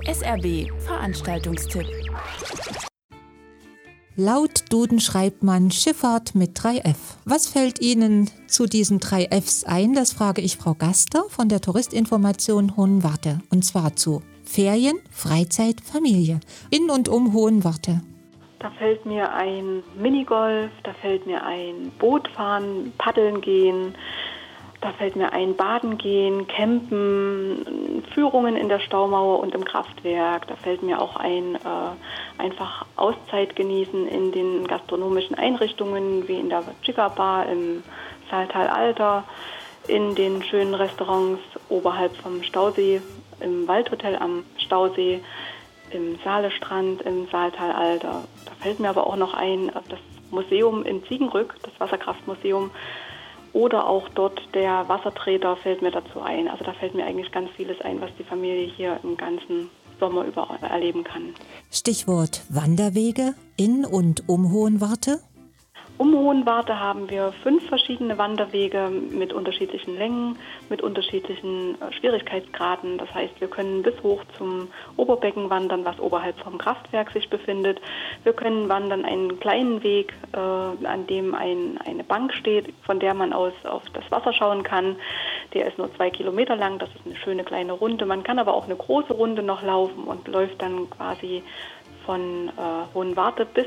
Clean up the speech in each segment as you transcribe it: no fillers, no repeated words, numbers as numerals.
SRB Veranstaltungstipp. Laut Duden schreibt man Schifffahrt mit 3F. Was fällt Ihnen zu diesen 3Fs ein? Das frage ich Frau Gaster von der Touristinformation Hohenwarte. Und zwar zu Ferien, Freizeit, Familie. In und um Hohenwarte. Da fällt mir ein Minigolf, da fällt mir ein Bootfahren, Paddeln gehen, da fällt mir ein Baden gehen, Campen, Führungen in der Staumauer und im Kraftwerk. Da fällt mir auch ein einfach Auszeit genießen in den gastronomischen Einrichtungen, wie in der Chica Bar im Saaltal Alter, in den schönen Restaurants oberhalb vom Stausee, im Waldhotel am Stausee, im Saalestrand, im Saaltal Alter. Da fällt mir aber auch noch ein, das Museum in Ziegenrück, das Wasserkraftmuseum, oder auch dort der Wassertreter fällt mir dazu ein. Also da fällt mir eigentlich ganz vieles ein, was die Familie hier im ganzen Sommer über erleben kann. Stichwort Wanderwege in und um Hohenwarte. Um Hohenwarte haben wir 5 verschiedene Wanderwege mit unterschiedlichen Längen, mit unterschiedlichen Schwierigkeitsgraden. Das heißt, wir können bis hoch zum Oberbecken wandern, was oberhalb vom Kraftwerk sich befindet. Wir können wandern einen kleinen Weg, an dem eine Bank steht, von der man aus auf das Wasser schauen kann. Der ist nur 2 Kilometer lang, das ist eine schöne kleine Runde. Man kann aber auch eine große Runde noch laufen und läuft dann quasi von Hohenwarte bis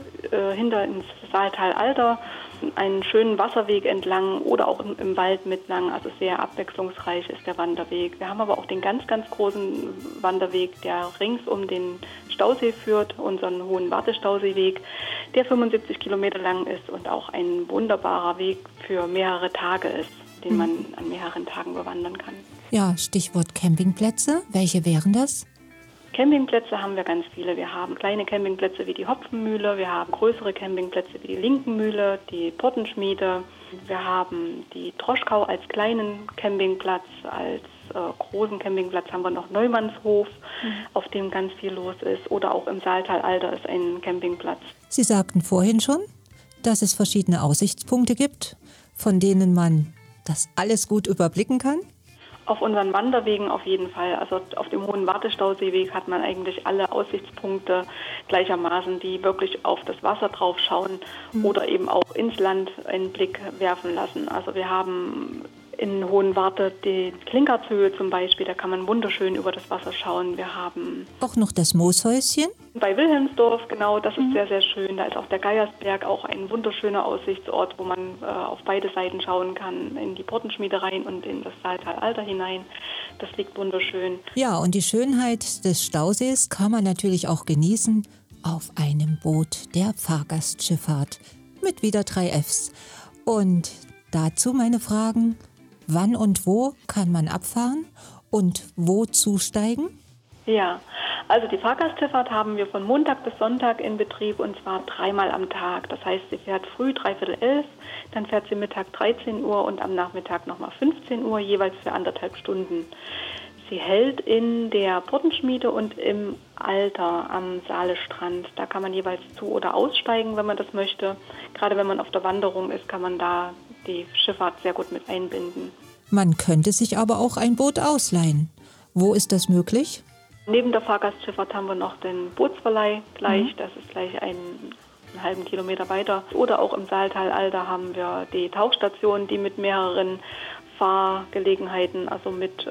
hinter ins Saaltal Alter, einen schönen Wasserweg entlang oder auch im Wald mitlang. Also sehr abwechslungsreich ist der Wanderweg. Wir haben aber auch den ganz, ganz großen Wanderweg, der rings um den Stausee führt, unseren Hohenwarte-Stauseeweg, der 75 Kilometer lang ist und auch ein wunderbarer Weg für mehrere Tage ist, den man an mehreren Tagen bewandern kann. Ja, Stichwort Campingplätze. Welche wären das? Campingplätze haben wir ganz viele. Wir haben kleine Campingplätze wie die Hopfenmühle, wir haben größere Campingplätze wie die Linkenmühle, die Pottenschmiede. Wir haben die Droschkau als kleinen Campingplatz, als großen Campingplatz haben wir noch Neumannshof, auf dem ganz viel los ist. Oder auch im Saaltal Alter ist ein Campingplatz. Sie sagten vorhin schon, dass es verschiedene Aussichtspunkte gibt, von denen man das alles gut überblicken kann. Auf unseren Wanderwegen auf jeden Fall. Also auf dem Hohenwarte-Stauseeweg hat man eigentlich alle Aussichtspunkte gleichermaßen, die wirklich auf das Wasser drauf schauen oder eben auch ins Land einen Blick werfen lassen. Also wir haben in Hohenwarte die Klinkertshöhe zum Beispiel, da kann man wunderschön über das Wasser schauen. Wir haben auch noch das Mooshäuschen. Bei Wilhelmsdorf, genau, das ist sehr, sehr schön. Da ist auch der Geiersberg, auch ein wunderschöner Aussichtsort, wo man auf beide Seiten schauen kann, in die Pottenschmiede rein und in das Saaltal Alter hinein. Das liegt wunderschön. Ja, und die Schönheit des Stausees kann man natürlich auch genießen auf einem Boot der Fahrgastschifffahrt mit wieder 3Fs. Und dazu meine Fragen: Wann und wo kann man abfahren und wo zusteigen? Ja, also die Fahrgastschifffahrt haben wir von Montag bis Sonntag in Betrieb und zwar 3-mal am Tag. Das heißt, sie fährt früh 10:45, dann fährt sie Mittag 13 Uhr und am Nachmittag nochmal 15 Uhr, jeweils für 1,5 Stunden. Sie hält in der Pottenschmiede und im Alter am Saalestrand. Da kann man jeweils zu- oder aussteigen, wenn man das möchte. Gerade wenn man auf der Wanderung ist, kann man da die Schifffahrt sehr gut mit einbinden. Man könnte sich aber auch ein Boot ausleihen. Wo ist das möglich? Neben der Fahrgastschifffahrt haben wir noch den Bootsverleih gleich. Das ist gleich einen halben Kilometer weiter. Oder auch im Saaltal Alter haben wir die Tauchstation, die mit mehreren Fahrgelegenheiten, also mit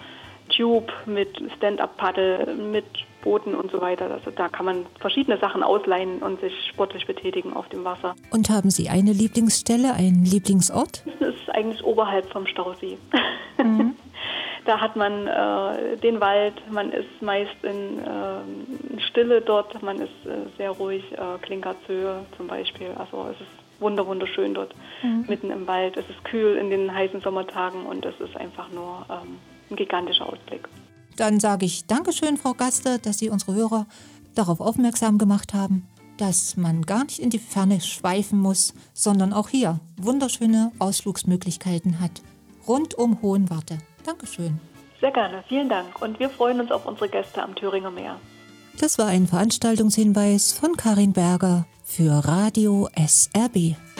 Tube, mit Stand-up-Paddle, mit Booten und so weiter. Also da kann man verschiedene Sachen ausleihen und sich sportlich betätigen auf dem Wasser. Und haben Sie eine Lieblingsstelle, einen Lieblingsort? Das ist eigentlich oberhalb vom Stausee. Da hat man den Wald, man ist meist in Stille dort, man ist sehr ruhig, Klinkertshöhe zum Beispiel. Also es ist wunderschön dort, mitten im Wald. Es ist kühl in den heißen Sommertagen und es ist einfach nur ein gigantischer Ausblick. Dann sage ich Dankeschön, Frau Gaster, dass Sie unsere Hörer darauf aufmerksam gemacht haben, dass man gar nicht in die Ferne schweifen muss, sondern auch hier wunderschöne Ausflugsmöglichkeiten hat, rund um Hohenwarte. Dankeschön. Sehr gerne, vielen Dank. Und wir freuen uns auf unsere Gäste am Thüringer Meer. Das war ein Veranstaltungshinweis von Karin Berger für Radio SRB.